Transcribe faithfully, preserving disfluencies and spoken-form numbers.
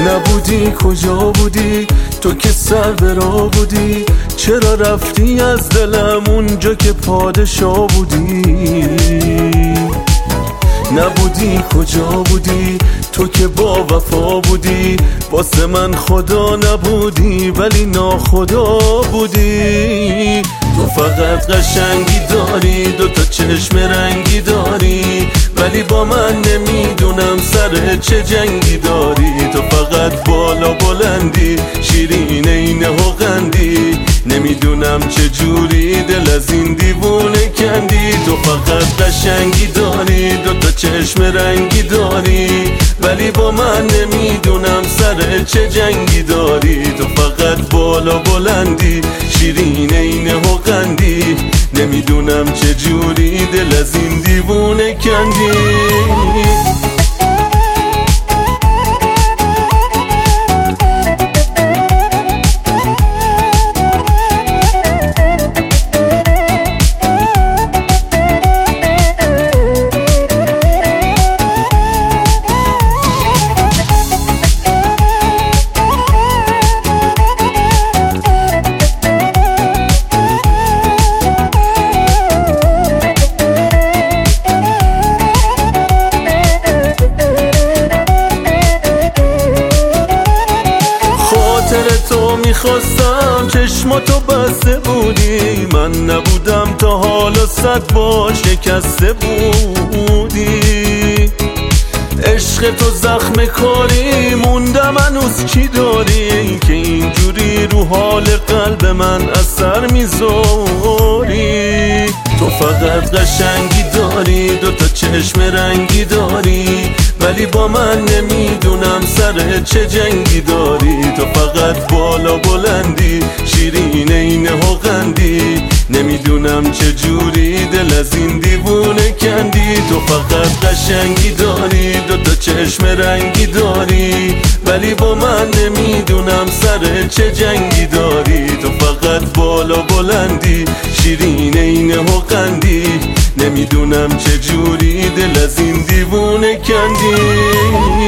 نبودی کجا بودی تو که سر به راه بودی؟ چرا رفتی از دلم اونجا که پادشاه بودی؟ نبودی کجا بودی تو که با وفا بودی؟ واسه من خدا نبودی ولی ناخدا بودی. تو فقط قشنگی داری، دوتا چشم رنگی داری، ولی با من نمیدونم سر چه جنگی داری. تو فقط بالا بلندی، شیرین اینه و قندی، نمیدونم چه جوری دل از این دیوونه کندی. تو فقط قشنگی داری، دوتا چشم رنگی داری، ولی با من نمیدونم سر چه جنگی داری. تو فقط بالا بلندی، شیرین اینه و قندی، نمیدونم چه جوری دل از این دیوونه کندی. تو میخواستم چشماتو بسته بودی، من نبودم تا حالا صد با شکسته بودی. عشق تو زخم کاری موندم هنوز چی داری که اینجوری رو حال قلب من اثر میذاری. تو فقط قشنگی داری، دوتا چشم رنگی داری، ولی با من نمیدونم سر چه جنگی داری. تو فقط بالا بلندی، شیرین اینه و قندی، نمیدونم چه جوری دل از این دیوونه کندی. تو فقط قشنگی داری، دوتا چشم رنگی داری، ولی با من نمیدونم سر چه جنگی داری. تو فقط بالا بلندی، شیرین اینه و قندی، نمیدونم چه جوری دل از این دیوونه کندی.